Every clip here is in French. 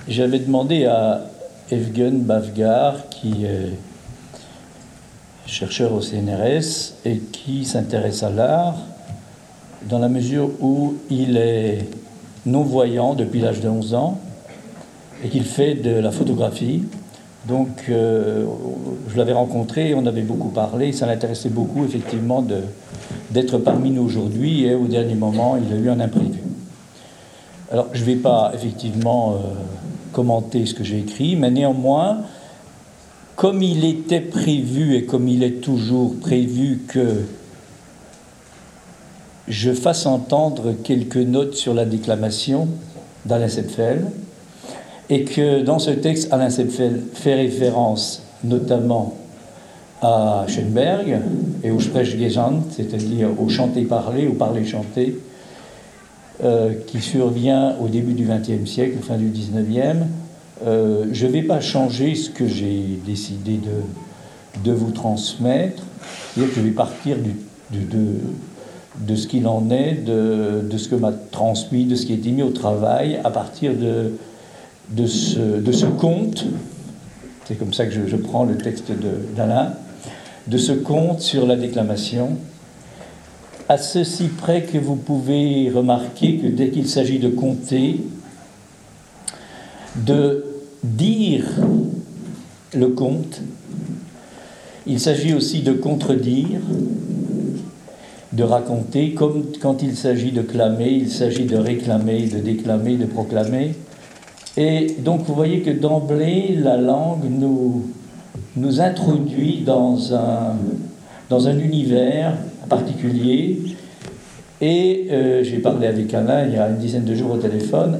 J'avais demandé à Evgen Bavgar, qui est chercheur au CNRS et qui s'intéresse à l'art, dans la mesure où il est non-voyant depuis l'âge de 11 ans et qu'il fait de la photographie. Donc, je l'avais rencontré, on avait beaucoup parlé, ça l'intéressait beaucoup, effectivement, d'être parmi nous aujourd'hui, et au dernier moment, il a eu un imprévu. Alors, je ne vais pas, effectivement, commenter ce que j'ai écrit, mais néanmoins, comme il était prévu, et comme il est toujours prévu que je fasse entendre quelques notes sur la déclamation d'Alain Sepfel, et que dans ce texte, Alain Sepfel fait référence notamment à Schoenberg et au Sprechgesang, c'est-à-dire au chanté-parlé, au parler-chanté, qui survient au début du XXe siècle, fin du XIXe. Je ne vais pas changer ce que j'ai décidé de vous transmettre, c'est-à-dire que je vais partir de ce qu'il en est, de ce que m'a transmis, de ce qui a été mis au travail, à partir de ce conte, c'est comme ça que je prends le texte d'Alain, de ce conte sur la déclamation, à ceci près que vous pouvez remarquer que dès qu'il s'agit de conter, de dire le conte, il s'agit aussi de contredire, de raconter, comme quand il s'agit de clamer, il s'agit de réclamer, de déclamer, de proclamer. Et donc vous voyez que d'emblée, la langue nous introduit dans un univers particulier. Et j'ai parlé avec Alain il y a une dizaine de jours au téléphone.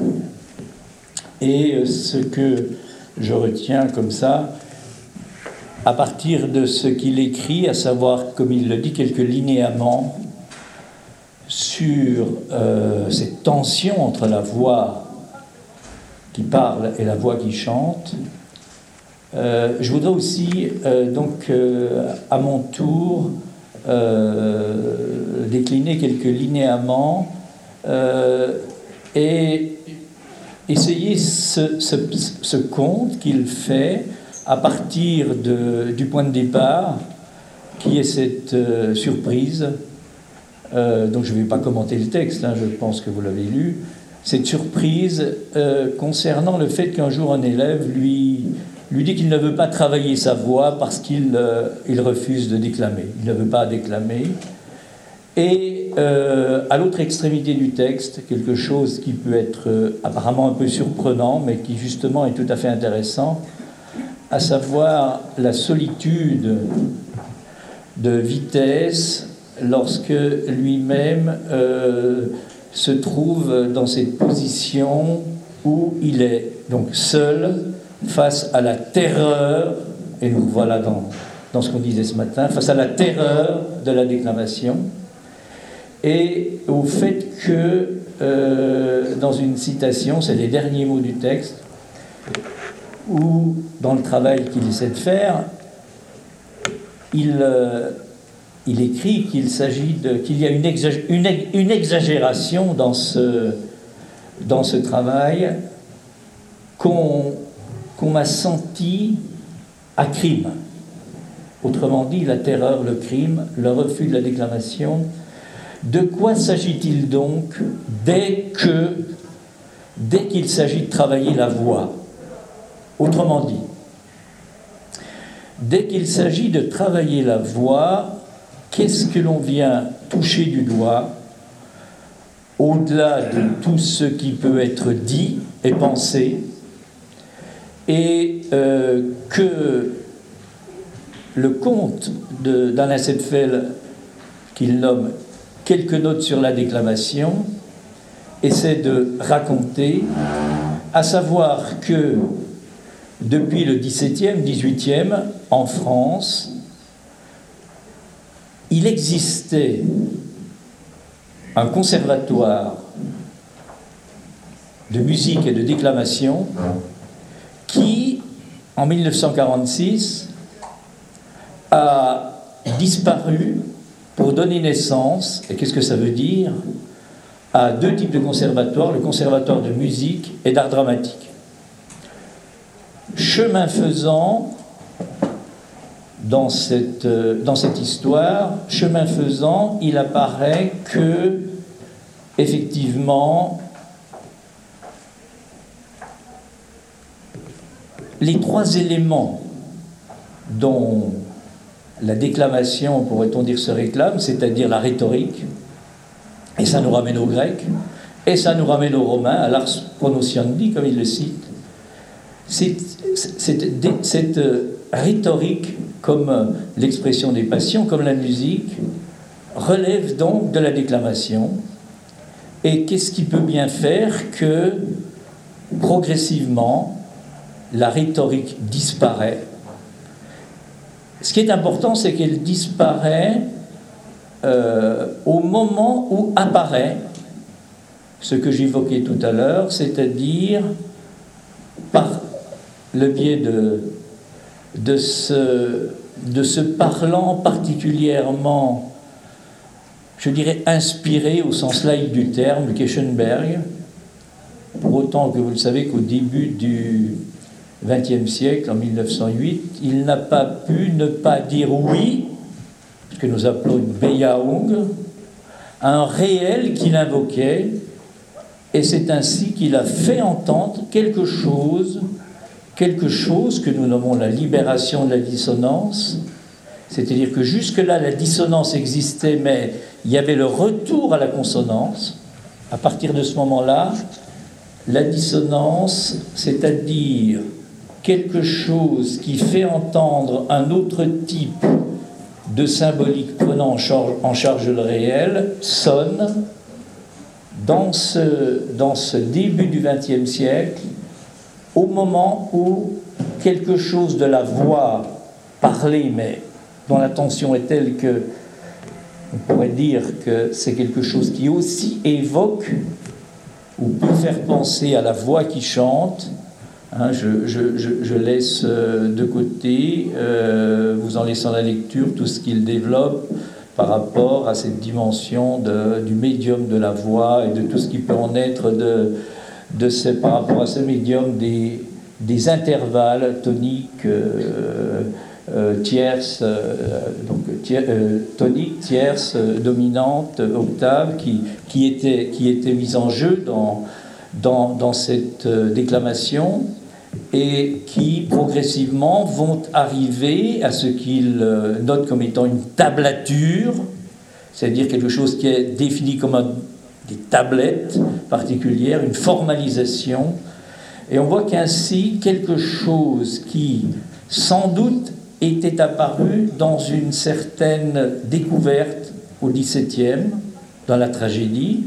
Et ce que je retiens comme ça, à partir de ce qu'il écrit, à savoir, comme il le dit, quelques linéaments sur cette tension entre la voix qui parle et la voix qui chante. Je voudrais aussi, à mon tour, décliner quelques linéaments et essayer ce conte qu'il fait à partir du point de départ, qui est cette surprise. Donc je ne vais pas commenter le texte, je pense que vous l'avez lu. Cette surprise concernant le fait qu'un jour un élève lui dit qu'il ne veut pas travailler sa voix parce qu'il refuse de déclamer. Il ne veut pas déclamer. Et à l'autre extrémité du texte, quelque chose qui peut être apparemment un peu surprenant, mais qui justement est tout à fait intéressant, à savoir la solitude de Vitesse lorsque lui-même se trouve dans cette position où il est donc seul face à la terreur, et nous voilà dans ce qu'on disait ce matin, face à la terreur de la déclamation, et au fait que dans une citation, c'est les derniers mots du texte, où dans le travail qu'il essaie de faire, il écrit qu'il y a une exagération dans ce travail qu'on m'a senti à crime. Autrement dit, la terreur, le crime, le refus de la déclamation. De quoi s'agit-il donc dès qu'il s'agit de travailler la voix? Autrement dit, dès qu'il s'agit de travailler la voix, qu'est-ce que l'on vient toucher du doigt, au-delà de tout ce qui peut être dit et pensé, et que le conte d'Alain Sepfel, qu'il nomme « Quelques notes sur la déclamation », essaie de raconter, à savoir que depuis le XVIIe, XVIIIe, en France, il existait un conservatoire de musique et de déclamation qui, en 1946, a disparu pour donner naissance, et qu'est-ce que ça veut dire, à deux types de conservatoires, le conservatoire de musique et d'art dramatique. chemin faisant, dans cette histoire, chemin faisant, il apparaît que, effectivement, les trois éléments dont la déclamation, pourrait-on dire, se réclame, c'est-à-dire la rhétorique, et ça nous ramène aux Grecs, et ça nous ramène aux Romains, à l'ars pronosciandi, comme il le cite, cette rhétorique, comme l'expression des passions, comme la musique, relève donc de la déclamation. Et qu'est-ce qui peut bien faire que, progressivement, la rhétorique disparaît? Ce qui est important, c'est qu'elle disparaît au moment où apparaît ce que j'évoquais tout à l'heure, c'est-à-dire par le biais de ce parlant particulièrement, je dirais, inspiré au sens laïque du terme, qu'est Schoenberg, pour autant que vous le savez qu'au début du XXe siècle, en 1908, il n'a pas pu ne pas dire oui, ce que nous appelons une Bejahung, à un réel qu'il invoquait, et c'est ainsi qu'il a fait entendre quelque chose que nous nommons la libération de la dissonance, c'est-à-dire que jusque-là, la dissonance existait, mais il y avait le retour à la consonance. À partir de ce moment-là, la dissonance, c'est-à-dire quelque chose qui fait entendre un autre type de symbolique prenant en charge le réel, sonne dans ce début du XXe siècle, au moment où quelque chose de la voix parlée, mais dont la tension est telle que on pourrait dire que c'est quelque chose qui aussi évoque ou peut faire penser à la voix qui chante. Hein, je laisse de côté, vous en laissant la lecture, tout ce qu'il développe par rapport à cette dimension du médium de la voix et de tout ce qui peut en être par rapport à ce médium des intervalles toniques, tierces, tonique, tierce, dominante, octave, qui étaient mis en jeu dans cette déclamation et qui progressivement vont arriver à ce qu'il note comme étant une tablature, c'est-à-dire quelque chose qui est défini comme des tablettes particulières, une formalisation, et on voit qu'ainsi quelque chose qui sans doute était apparu dans une certaine découverte au XVIIe, dans la tragédie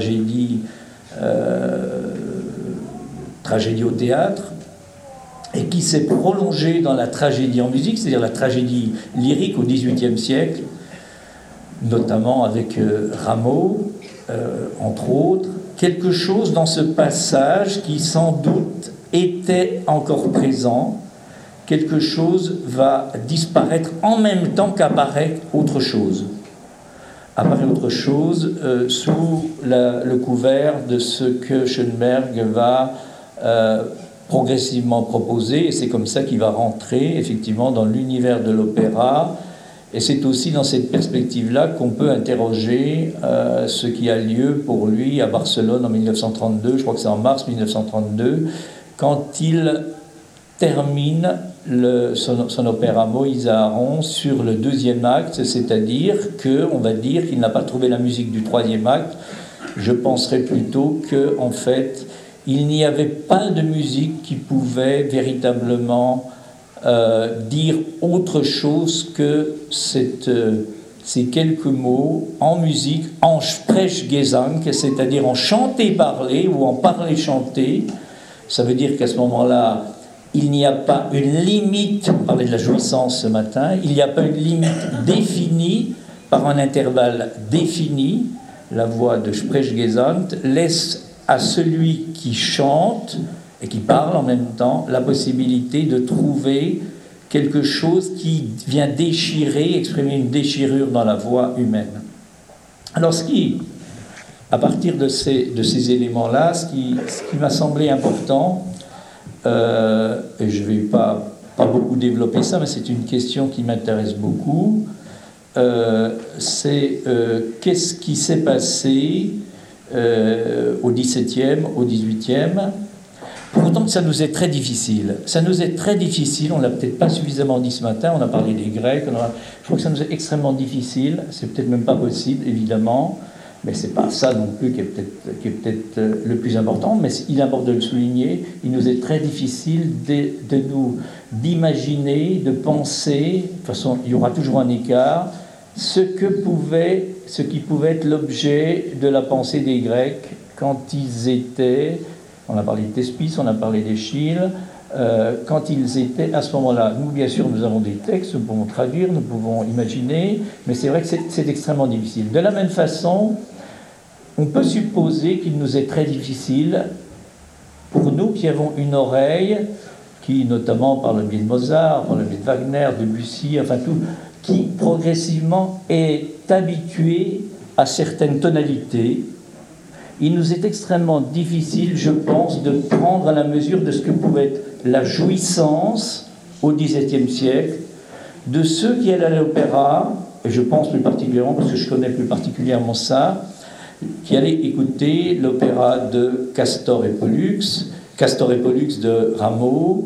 au théâtre, et qui s'est prolongée dans la tragédie en musique, c'est-à-dire la tragédie lyrique au XVIIIe siècle, notamment avec Rameau, entre autres, quelque chose dans ce passage qui sans doute était encore présent. Quelque chose va disparaître en même temps qu'apparaît autre chose. Apparaît autre chose sous le couvert de ce que Schoenberg va progressivement proposer, et c'est comme ça qu'il va rentrer effectivement dans l'univers de l'opéra, et c'est aussi dans cette perspective-là qu'on peut interroger ce qui a lieu pour lui à Barcelone en 1932, je crois que c'est en mars 1932, quand il termine son opéra Moïse Aaron sur le deuxième acte, c'est-à-dire qu'on va dire qu'il n'a pas trouvé la musique du troisième acte. Je penserais plutôt qu'en fait, il n'y avait pas de musique qui pouvait véritablement dire autre chose que ces quelques mots en musique, en Sprechgesang, c'est-à-dire en chanté-parlé ou en parlé-chanté. Ça veut dire qu'à ce moment-là, il n'y a pas une limite, on parlait de la jouissance ce matin, il n'y a pas une limite définie par un intervalle défini. La voix de Sprechgesang laisse à celui qui chante et qui parle en même temps la possibilité de trouver quelque chose qui vient déchirer, exprimer une déchirure dans la voix humaine. Alors à partir de ces éléments-là, ce qui m'a semblé important, et je ne vais pas beaucoup développer ça, mais c'est une question qui m'intéresse beaucoup. C'est qu'est-ce qui s'est passé au XVIIe, au XVIIIe. Pour autant que ça nous est très difficile. Ça nous est très difficile, on ne l'a peut-être pas suffisamment dit ce matin, on a parlé des Grecs, je crois que ça nous est extrêmement difficile, c'est peut-être même pas possible, évidemment, mais c'est pas ça non plus qui est peut-être le plus important, mais il importe de le souligner, il nous est très difficile d'imaginer, de penser, de toute façon il y aura toujours un écart, ce qui pouvait être l'objet de la pensée des Grecs quand ils étaient... On a parlé de Thespis, on a parlé d'Échille, quand ils étaient à ce moment-là. Nous, bien sûr, nous avons des textes, nous pouvons traduire, nous pouvons imaginer, mais c'est vrai que c'est extrêmement difficile. De la même façon, on peut supposer qu'il nous est très difficile, pour nous qui avons une oreille, qui, notamment par le biais de Mozart, par le biais de Wagner, de Debussy, enfin tout, qui progressivement est habitué à certaines tonalités. Il nous est extrêmement difficile, je pense, de prendre à la mesure de ce que pouvait être la jouissance au XVIIe siècle de ceux qui allaient à l'opéra, et je pense plus particulièrement, parce que je connais plus particulièrement ça, qui allaient écouter l'opéra de Castor et Pollux de Rameau,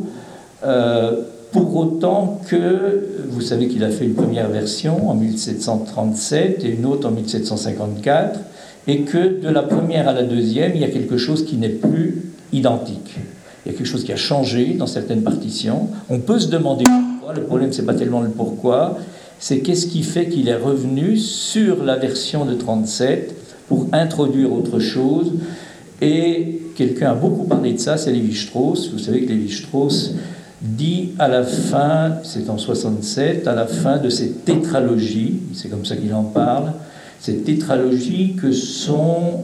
pour autant que, vous savez qu'il a fait une première version en 1737 et une autre en 1754, et que de la première à la deuxième, il y a quelque chose qui n'est plus identique. Il y a quelque chose qui a changé dans certaines partitions. On peut se demander pourquoi. Le problème, ce n'est pas tellement le pourquoi, c'est qu'est-ce qui fait qu'il est revenu sur la version de 37 pour introduire autre chose. Et quelqu'un a beaucoup parlé de ça, c'est Lévi-Strauss. Vous savez que Lévi-Strauss dit à la fin, c'est en 67, à la fin de cette tétralogie, c'est comme ça qu'il en parle, cette tétralogie que sont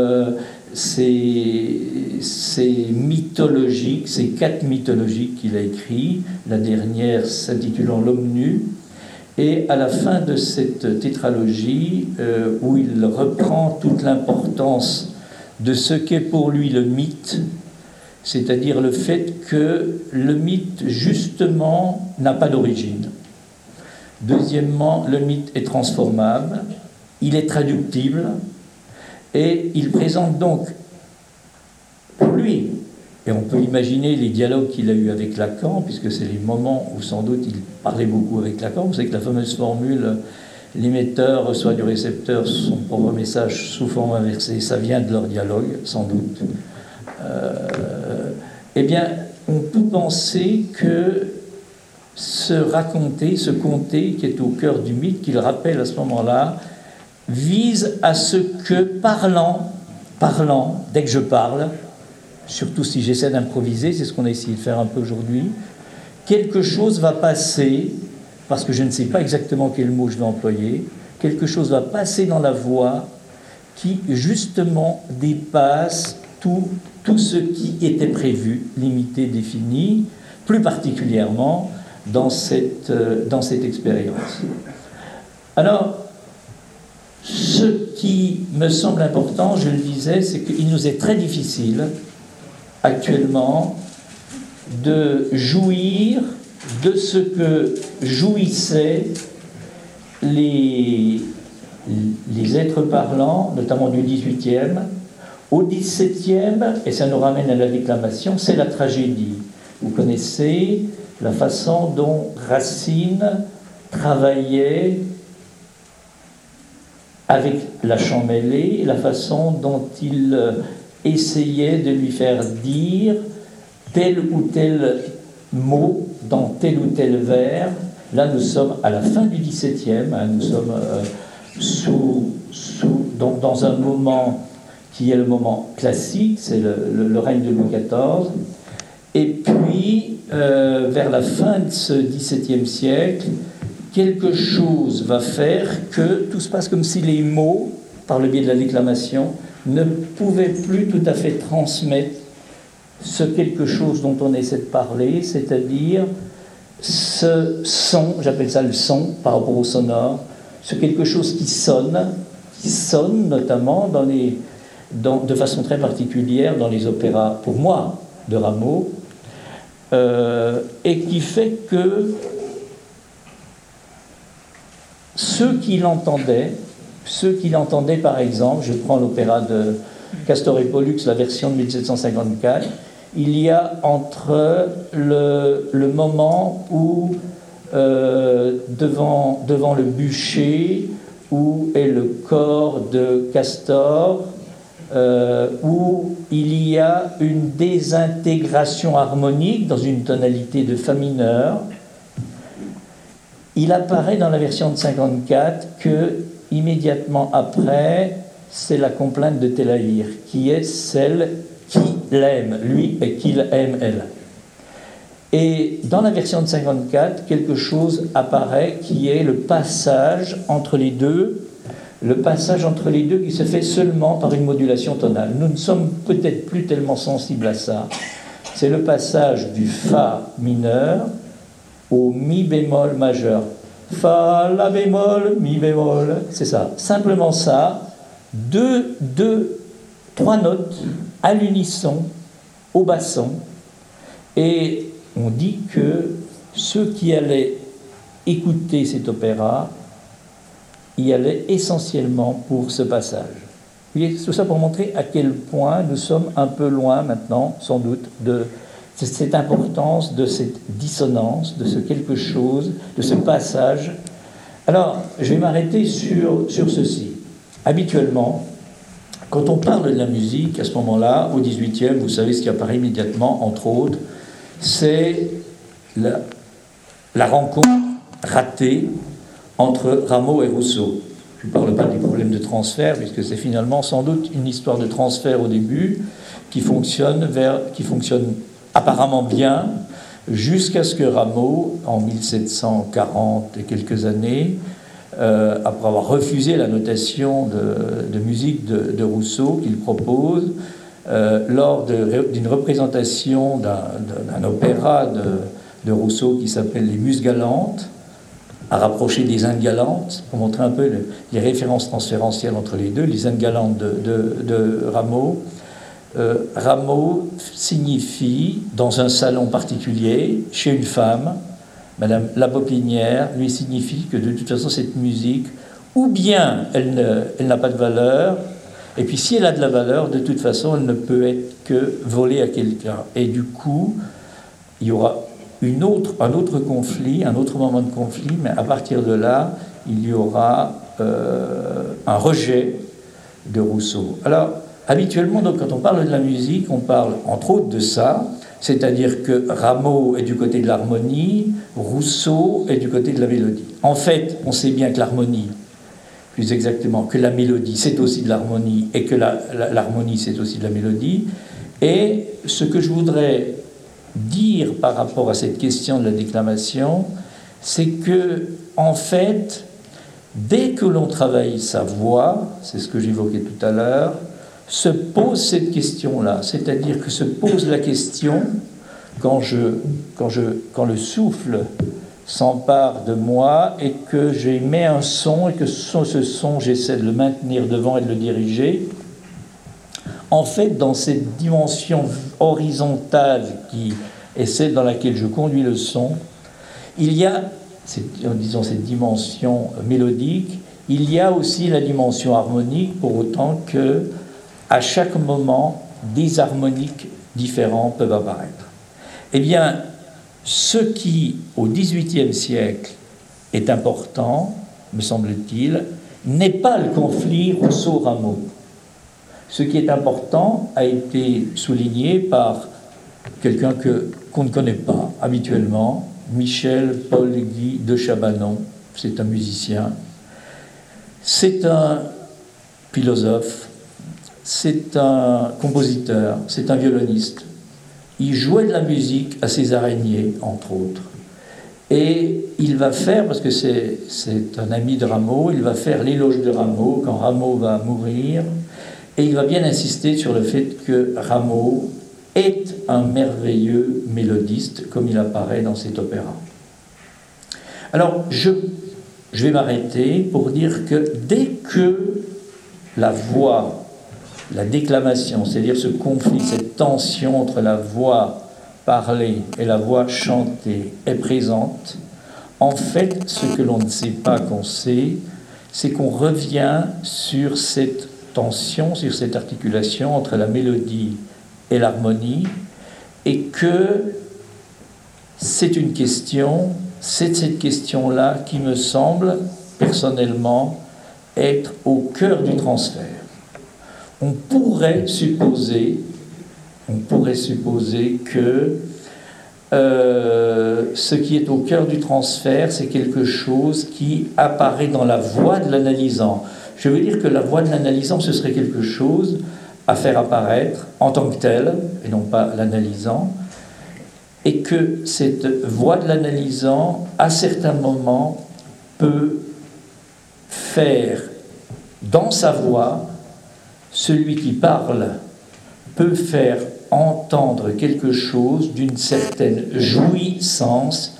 ces mythologiques, ces 4 mythologiques qu'il a écrits, la dernière s'intitulant L'homme nu, et à la fin de cette tétralogie, où il reprend toute l'importance de ce qu'est pour lui le mythe, c'est-à-dire le fait que le mythe, justement, n'a pas d'origine. Deuxièmement, le mythe est transformable, il est traductible, et il présente donc, pour lui, et on peut imaginer les dialogues qu'il a eus avec Lacan, puisque c'est les moments où sans doute il parlait beaucoup avec Lacan. Vous savez que la fameuse formule « l'émetteur reçoit du récepteur son propre message sous forme inversée », ça vient de leur dialogue, sans doute. Eh bien, on peut penser que ce raconter, ce conter qui est au cœur du mythe, qu'il rappelle à ce moment-là, vise à ce que parlant, dès que je parle, surtout si j'essaie d'improviser, c'est ce qu'on a essayé de faire un peu aujourd'hui, quelque chose va passer, parce que je ne sais pas exactement quel mot je vais employer, quelque chose va passer dans la voix qui, justement, dépasse tout ce qui était prévu, limité, défini, plus particulièrement dans cette expérience. Alors, ce qui me semble important, je le disais, c'est qu'il nous est très difficile, actuellement, de jouir de ce que jouissaient les êtres parlants, notamment du XVIIIe. Au XVIIe, et ça nous ramène à la déclamation, c'est la tragédie. Vous connaissez la façon dont Racine travaillait avec la Champmeslé, la façon dont il essayait de lui faire dire tel ou tel mot dans tel ou tel vers. Là, nous sommes à la fin du XVIIe, nous sommes dans un moment qui est le moment classique, c'est le règne de Louis XIV. Et puis, vers la fin de ce XVIIe siècle, quelque chose va faire que tout se passe comme si les mots, par le biais de la déclamation, ne pouvaient plus tout à fait transmettre ce quelque chose dont on essaie de parler, c'est-à-dire ce son, j'appelle ça le son par rapport au sonore, ce quelque chose qui sonne notamment de façon très particulière dans les opéras, pour moi, de Rameau, et qui fait que ceux qui l'entendaient par exemple, je prends l'opéra de Castor et Pollux, la version de 1754, il y a entre le moment où, devant le bûcher, où est le corps de Castor, où il y a une désintégration harmonique dans une tonalité de fa mineur, il apparaît dans la version de 54 que, immédiatement après, c'est la complainte de Télaïr, qui est celle qui l'aime, lui, et qui l'aime, elle. Et dans la version de 54, quelque chose apparaît qui est le passage entre les deux qui se fait seulement par une modulation tonale. Nous ne sommes peut-être plus tellement sensibles à ça. C'est le passage du Fa mineur au Mi bémol majeur. Fa, La bémol, Mi bémol, c'est ça. Simplement ça, trois notes à l'unisson, au basson, et on dit que ceux qui allaient écouter cet opéra y allaient essentiellement pour ce passage. Tout ça pour montrer à quel point nous sommes un peu loin maintenant, sans doute, de cette importance, de cette dissonance, de ce quelque chose, de ce passage. Alors, je vais m'arrêter sur ceci. Habituellement, quand on parle de la musique, à ce moment-là, au XVIIIe, vous savez ce qui apparaît immédiatement, entre autres, c'est la rencontre ratée entre Rameau et Rousseau. Je ne parle pas des problèmes de transfert, puisque c'est finalement sans doute une histoire de transfert au début qui fonctionne apparemment bien, jusqu'à ce que Rameau, en 1740 et quelques années, après avoir refusé la notation de musique de Rousseau qu'il propose, lors d'une représentation d'un opéra de Rousseau qui s'appelle Les Muses galantes, à rapprocher des Indes galantes, pour montrer un peu les références transférentielles entre les deux, les Indes galantes de Rameau. Rameau signifie, dans un salon particulier, chez une femme, Madame La Popinière, lui signifie que de toute façon cette musique, ou bien elle n'a pas de valeur, et puis si elle a de la valeur, de toute façon elle ne peut être que volée à quelqu'un. Et du coup, il y aura un autre conflit, un autre moment de conflit, mais à partir de là, il y aura un rejet de Rousseau. Alors, habituellement, donc, quand on parle de la musique, on parle entre autres de ça, c'est-à-dire que Rameau est du côté de l'harmonie, Rousseau est du côté de la mélodie. En fait, on sait bien que l'harmonie, plus exactement, que la mélodie, c'est aussi de l'harmonie, et que l'harmonie, c'est aussi de la mélodie. Et ce que je voudrais dire par rapport à cette question de la déclamation, c'est que, en fait, dès que l'on travaille sa voix, c'est ce que j'évoquais tout à l'heure, se pose cette question-là, c'est-à-dire que se pose la question, quand le souffle s'empare de moi et que j'émets un son et que ce son, j'essaie de le maintenir devant et de le diriger, en fait, dans cette dimension horizontale qui est celle dans laquelle je conduis le son, il y a, disons, cette dimension mélodique, il y a aussi la dimension harmonique, pour autant que, à chaque moment, des harmoniques différents peuvent apparaître. Eh bien, ce qui, au XVIIIe siècle, est important, me semble-t-il, n'est pas le conflit Rousseau-Rameau. Ce qui est important a été souligné par quelqu'un qu'on ne connaît pas habituellement, Michel Paul-Guy de Chabanon. C'est un musicien, c'est un philosophe, c'est un compositeur, c'est un violoniste. Il jouait de la musique à ses araignées, entre autres. Et il va faire, parce que c'est un ami de Rameau, il va faire l'éloge de Rameau quand Rameau va mourir. Et il va bien insister sur le fait que Rameau est un merveilleux mélodiste, comme il apparaît dans cet opéra. Alors, je vais m'arrêter pour dire que dès que la voix, la déclamation, c'est-à-dire ce conflit, cette tension entre la voix parlée et la voix chantée est présente, en fait, ce que l'on ne sait pas qu'on sait, c'est qu'on revient sur cette tension, sur cette articulation entre la mélodie et l'harmonie, et que c'est une question, c'est cette question-là qui me semble, personnellement, être au cœur du transfert. On pourrait supposer que ce qui est au cœur du transfert, c'est quelque chose qui apparaît dans la voix de l'analysant. Je veux dire que la voix de l'analysant, ce serait quelque chose à faire apparaître en tant que tel, et non pas l'analysant, et que cette voix de l'analysant, à certains moments, peut faire dans sa voix, celui qui parle peut faire entendre quelque chose d'une certaine jouissance,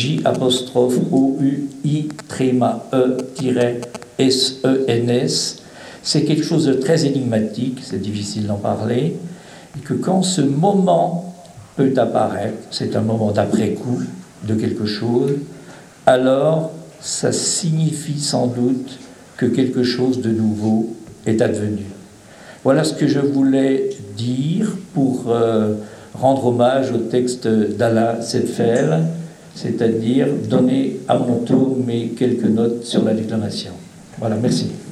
J'-O-U-I-E-S-E-N-S. C'est quelque chose de très énigmatique, c'est difficile d'en parler, et que quand ce moment peut apparaître, c'est un moment d'après-coup de quelque chose, alors ça signifie sans doute que quelque chose de nouveau est advenu. Voilà ce que je voulais dire pour rendre hommage au texte d'Alain Seidfeld, c'est-à-dire donner à mon tour mes quelques notes sur la déclamation. Voilà, merci.